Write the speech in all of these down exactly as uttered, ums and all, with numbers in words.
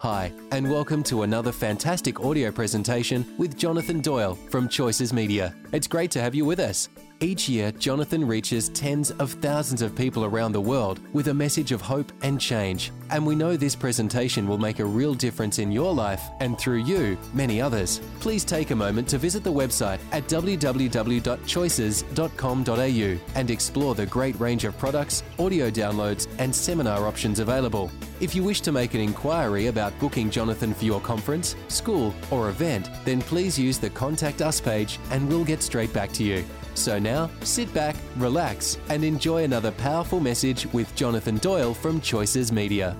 Hi, and welcome to another fantastic audio presentation with Jonathan Doyle from Choices Media. It's great to have you with us. Each year, Jonathan reaches tens of thousands of people around the world with a message of hope and change. And we know this presentation will make a real difference in your life and through you, many others. Please take a moment to visit the website at w w w dot choices dot com dot a u and explore the great range of products, audio downloads, and seminar options available. If you wish to make an inquiry about booking Jonathan for your conference, school, or event, then please use the Contact Us page and we'll get straight back to you. So now, sit back, relax, and enjoy another powerful message with Jonathan Doyle from Choices Media.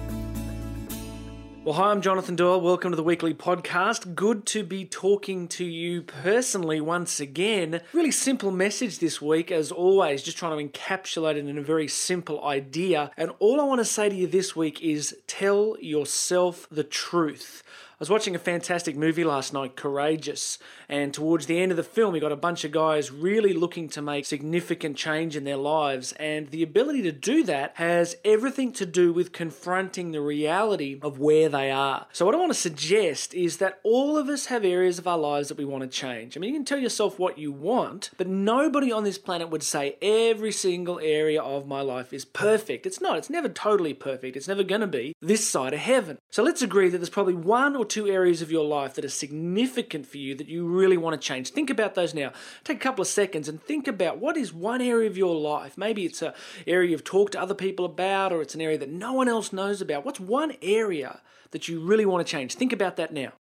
Well, hi, I'm Jonathan Doyle. Welcome to the weekly podcast. Good to be talking to you personally once again. Really simple message this week, as always, just trying to encapsulate it in a very simple idea. And all I want to say to you this week is tell yourself the truth. I was watching a fantastic movie last night, Courageous, and towards the end of the film, we got a bunch of guys really looking to make significant change in their lives, and the ability to do that has everything to do with confronting the reality of where they are. So what I want to suggest is that all of us have areas of our lives that we want to change. I mean, you can tell yourself what you want, but nobody on this planet would say every single area of my life is perfect. It's not. It's never totally perfect. It's never going to be this side of heaven. So let's agree that there's probably one or two areas of your life that are significant for you that you really want to change. Think about those now. Take a couple of seconds and think about what is one area of your life. Maybe it's an area you've talked to other people about, or it's an area that no one else knows about. What's one area that you really want to change? Think about that now.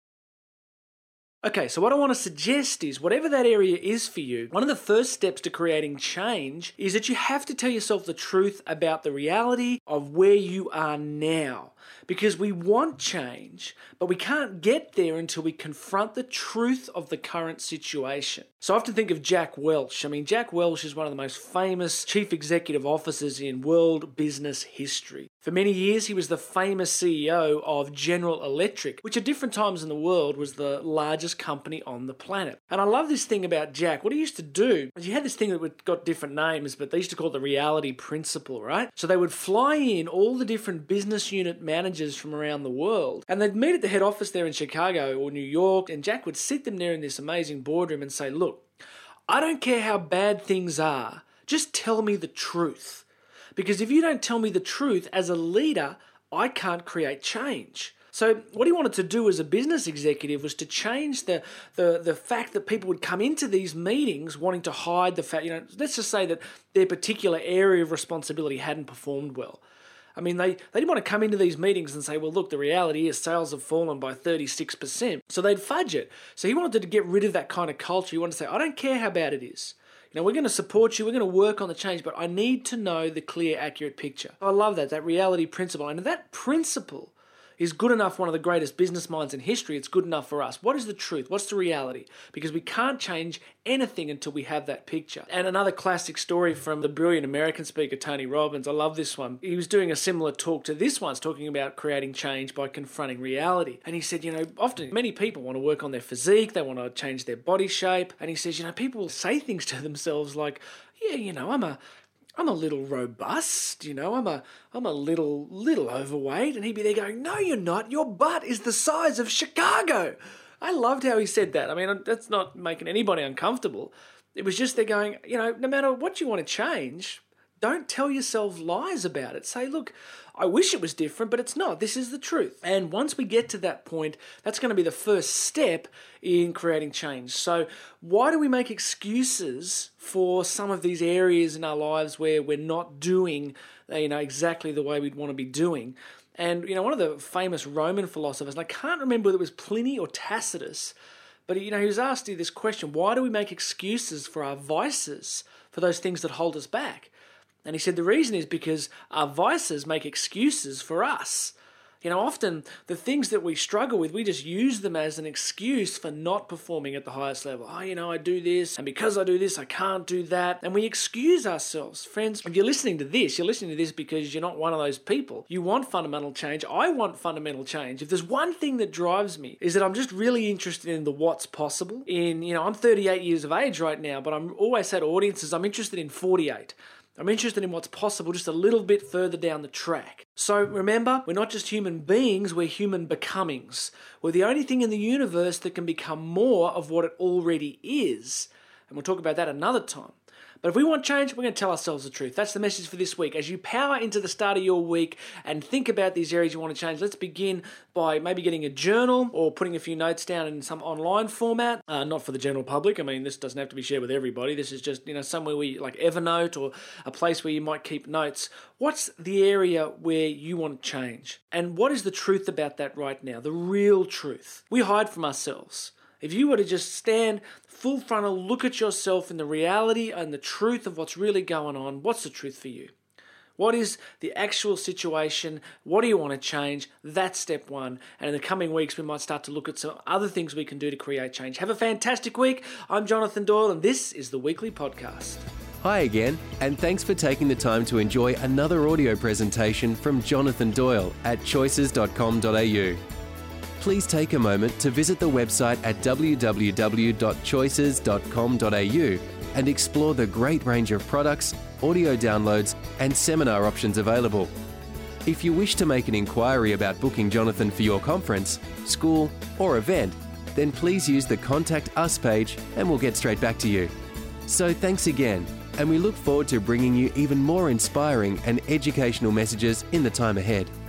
Okay, so what I want to suggest is, whatever that area is for you, one of the first steps to creating change is that you have to tell yourself the truth about the reality of where you are now. Because we want change, but we can't get there until we confront the truth of the current situation. So I often think of Jack Welch. I mean, Jack Welch is one of the most famous chief executive officers in world business history. For many years, he was the famous C E O of General Electric, which at different times in the world was the largest company on the planet. And I love this thing about Jack. What he used to do is he had this thing that got different names, but they used to call it the reality principle, right? So they would fly in all the different business unit managers from around the world, and they'd meet at the head office there in Chicago or New York, and Jack would sit them there in this amazing boardroom and say, look, I don't care how bad things are, just tell me the truth. Because if you don't tell me the truth as a leader, I can't create change. So what he wanted to do as a business executive was to change the, the, the fact that people would come into these meetings wanting to hide the fact, you know, let's just say that their particular area of responsibility hadn't performed well. I mean, they, they didn't want to come into these meetings and say, well, look, the reality is sales have fallen by thirty-six percent. So they'd fudge it. So he wanted to get rid of that kind of culture. He wanted to say, I don't care how bad it is. You know, we're going to support you, we're going to work on the change, but I need to know the clear, accurate picture. I love that, that reality principle. And that principle is good enough, one of the greatest business minds in history, it's good enough for us. What is the truth? What's the reality? Because we can't change anything until we have that picture. And another classic story from the brilliant American speaker, Tony Robbins, I love this one. He was doing a similar talk to this one, talking about creating change by confronting reality. And he said, you know, often many people want to work on their physique, they want to change their body shape. And he says, you know, people will say things to themselves like, yeah, you know, I'm a I'm a little robust, you know, I'm a I'm a little little overweight, and he'd be there going, no, you're not, your butt is the size of Chicago. I loved how he said that. I mean, that's not making anybody uncomfortable. It was just they're going, you know, no matter what you want to change, don't tell yourself lies about it. Say, look, I wish it was different, but it's not. This is the truth. And once we get to that point, that's going to be the first step in creating change. So why do we make excuses for some of these areas in our lives where we're not doing, you know, exactly the way we'd want to be doing? And, you know, one of the famous Roman philosophers, and I can't remember whether it was Pliny or Tacitus, but, you know, he was asked this question, why do we make excuses for our vices, for those things that hold us back? And he said the reason is because our vices make excuses for us. You know, often the things that we struggle with, we just use them as an excuse for not performing at the highest level. Oh, you know, I do this, and because I do this, I can't do that. And we excuse ourselves. Friends, if you're listening to this, you're listening to this because you're not one of those people. You want fundamental change. I want fundamental change. If there's one thing that drives me, is that I'm just really interested in the what's possible. In, you know, I'm thirty-eight years of age right now, but I'm always say to audiences, I'm interested in forty-eight. I'm interested in what's possible just a little bit further down the track. So remember, we're not just human beings, we're human becomings. We're the only thing in the universe that can become more of what it already is. And we'll talk about that another time. But if we want change, we're going to tell ourselves the truth. That's the message for this week. As you power into the start of your week and think about these areas you want to change, let's begin by maybe getting a journal or putting a few notes down in some online format. Uh, not for the general public. I mean, this doesn't have to be shared with everybody. This is just, you know, somewhere where you, like Evernote or a place where you might keep notes. What's the area where you want to change? And what is the truth about that right now? The real truth. We hide from ourselves. If you were to just stand full frontal, look at yourself in the reality and the truth of what's really going on, what's the truth for you? What is the actual situation? What do you want to change? That's step one. And in the coming weeks, we might start to look at some other things we can do to create change. Have a fantastic week. I'm Jonathan Doyle, and this is the Weekly Podcast. Hi again, and thanks for taking the time to enjoy another audio presentation from Jonathan Doyle at choices dot com dot a u. Please take a moment to visit the website at w w w dot choices dot com dot a u and explore the great range of products, audio downloads, and seminar options available. If you wish to make an inquiry about booking Jonathan for your conference, school, or event, then please use the Contact Us page and we'll get straight back to you. So thanks again, and we look forward to bringing you even more inspiring and educational messages in the time ahead.